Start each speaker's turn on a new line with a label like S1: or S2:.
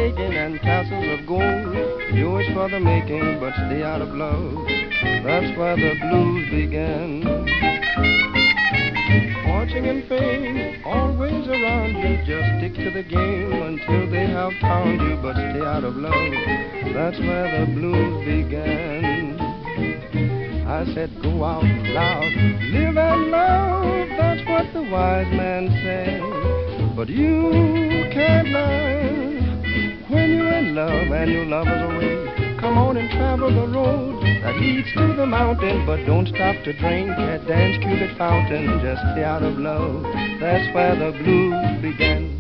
S1: taking and tassels of gold, yours for the making, but stay out of love. That's where the blues begin. Fortune and fame always around you, just stick to the game until they have found you, but stay out of love. That's where the blues begin. I said go out loud, live and love, that's what the wise man said. But you can't love when you're in love and your lover's away. Come on and travel the road that leads to the mountain, but don't stop to drink at Dan's Cupid fountain. Just stay out of love, that's where the blues begin.